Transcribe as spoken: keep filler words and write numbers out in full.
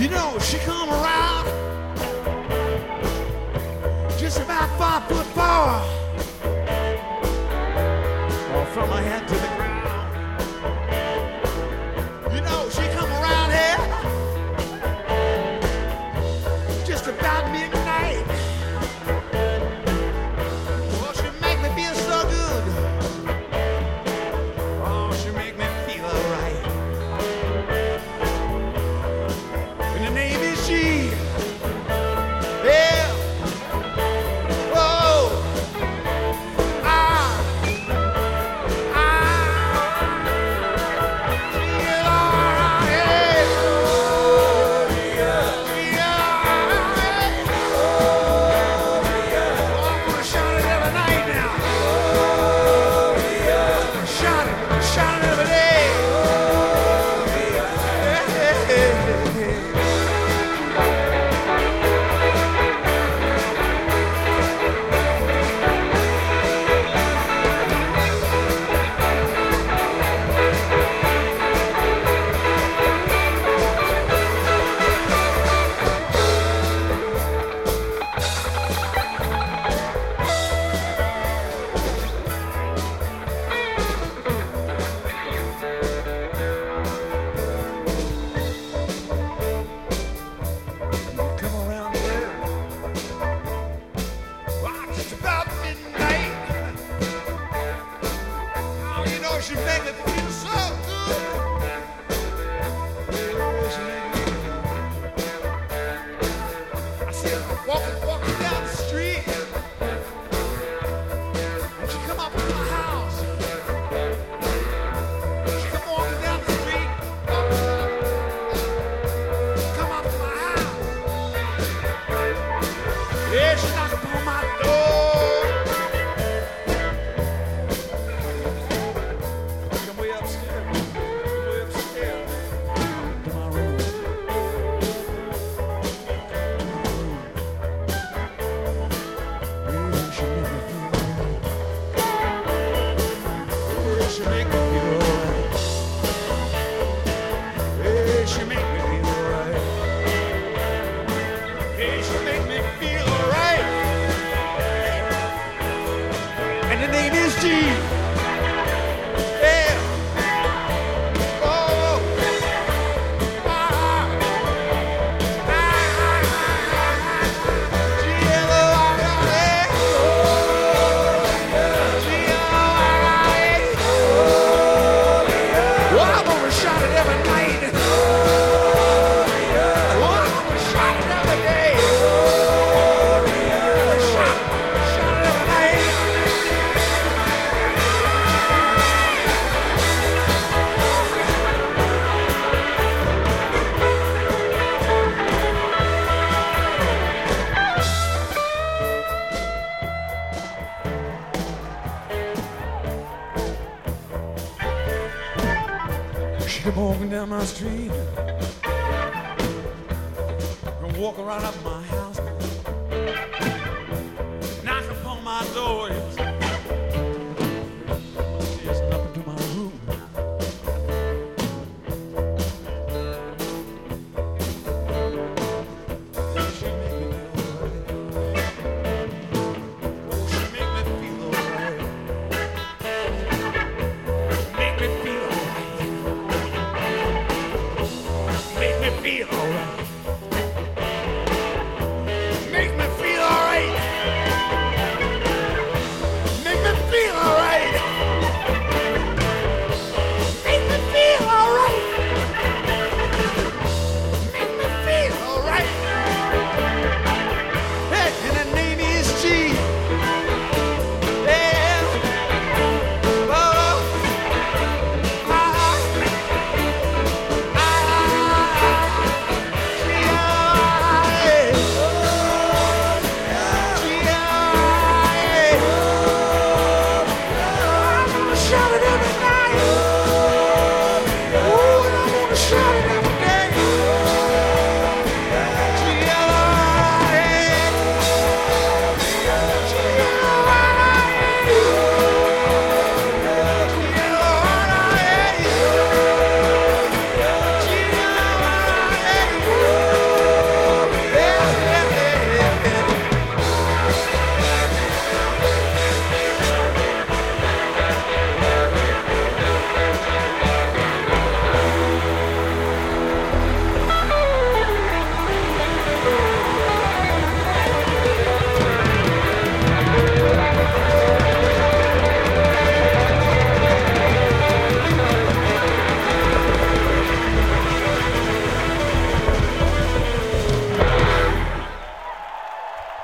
You know, she come around just about five foot four, or from her head to the ground. You know, she come around here just about midnight. Oh, she make me feel so good. Oh, she make me feel alright. And the name is she. Yeah. Oh. Ah. Ah. She is alright. Yeah. Yeah. Oh, I'm gonna shout it every night now. Shout it, shout it every day. Come around here. Well, just about midnight. Oh, you know she make me feel so good. Yeah, she make me feel. I see her walking, walking down the street, and she come up to my house. She come walking down the street, come up to my house. Yeah, she knocked upon my door. Come way upstairs. Come way upstairs. To my room. Yeah, she make me feel alright. Yeah, she make me feel alright. Yeah, she make me feel alright. And the name is G. Yeah. Oh. Ah. Ah. G L O R I A. G L O R I A. Well, I'm gonna shout it every night. Well, I'm gonna shout it every day. Shout, shout it every night. She come walking down my street and walk around up my house, knock upon my door.